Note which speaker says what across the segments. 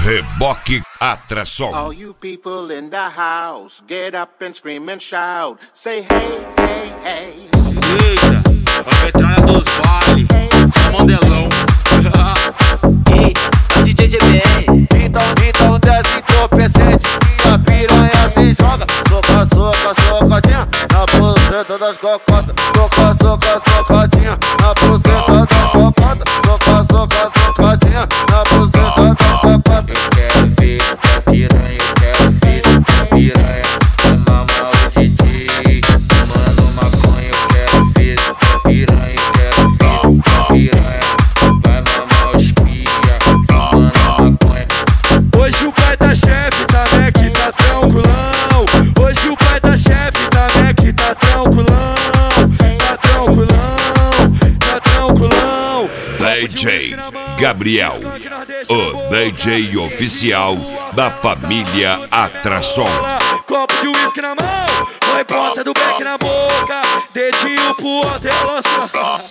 Speaker 1: Reboque Atração.
Speaker 2: All you people in the house, get up and scream and shout. Say hey, hey, hey.
Speaker 3: Eita, a metralha dos vale, o Mandelão.
Speaker 4: Ei, é o DJ GBR.
Speaker 5: Então desce entorpecente e a piranha se joga. Socadinha na buceta das cocotas. Socadinha na buceta das cocotas. Socadinha na buceta das cocotas.
Speaker 3: Eu quero ver essa piranha, eu quero ver essa piranha. Mamar o DJ, fumando maconha. Eu quero ver essa piranha, eu quero ver essa piranha. Vai mamar os cria, fumando maconha. Hoje o pai da chefe tá Mac, tá tranquilão. Hoje o pai da chefe tá Mac, tá tranquilão. Tá tranquilão, tá tranquilão.
Speaker 1: DJ Gabriel, o DJ oficial da família Atração.
Speaker 3: Copo de uísque na mão, põe ponta do beck na boca, dedinho pro outro e lança.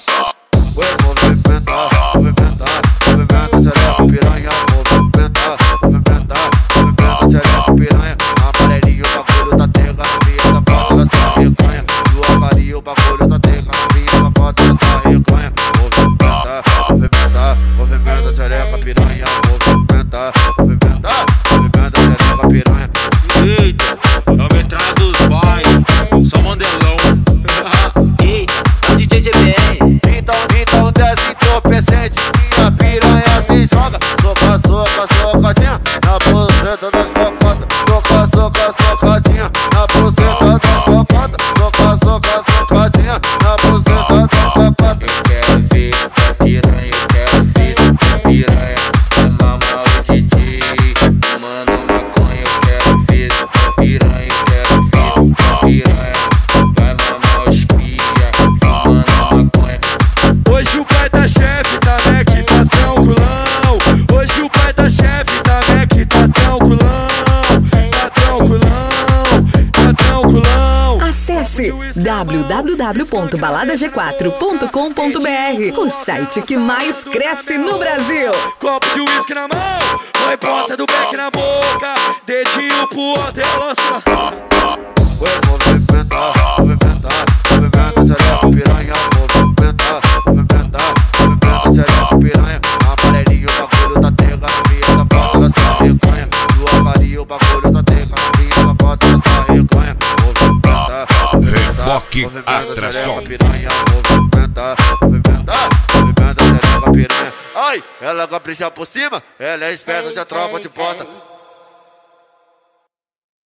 Speaker 5: Movimenta, xereca, piranha. Movimenta, xereca, piranha. Amarelinho, o bagulho tá tega, via da foto dessa recanha. Do avaria, o bagulho tá tega, via da foto dessa recanha. Movimenta, xereca, piranha. Movimenta, xereca, piranha.
Speaker 3: Eita, é o metralha dos bairros, só Mandelão.
Speaker 4: Ei, é o DJ GBR.
Speaker 5: Então desce entorpecente e a piranha se joga. Socadinha na buceta das cocotas. Socadinha na buceta das cocotas. Socadinha na buceta das cocotas.
Speaker 3: Eu quero ver essa piranha, eu quero ver essa piranha. Mamar o DJ, fumando maconha. Eu quero ver essa piranha, eu quero ver essa piranha. Vai mamar os cria, fumando maconha. Hoje o pai da chefe tá Mac, tá tranquilão. Hoje o pai da chefe tá Mac, tá tranquilão. Tá tranquilão, tá tranquilão.
Speaker 6: Acesse www.baladag4.com.br, o site que mais cresce no Brasil.
Speaker 3: Copo de uísque na mão, põe ponta do beck na boca, dedinho pro outro e lança.
Speaker 5: Movimenta, xereca, piranha. Movimenta, xereca, piranha. Amarelinho, o bagulho tá tega, via da foto dessa recanha. Do avaria, o bagulho tá tega, via da foto dessa recanha.
Speaker 1: Reboque Atração.
Speaker 5: Piranha, movimenta, xereca, piranha. Ai, ela capricha por cima, ela é esperta, já tropa de bota.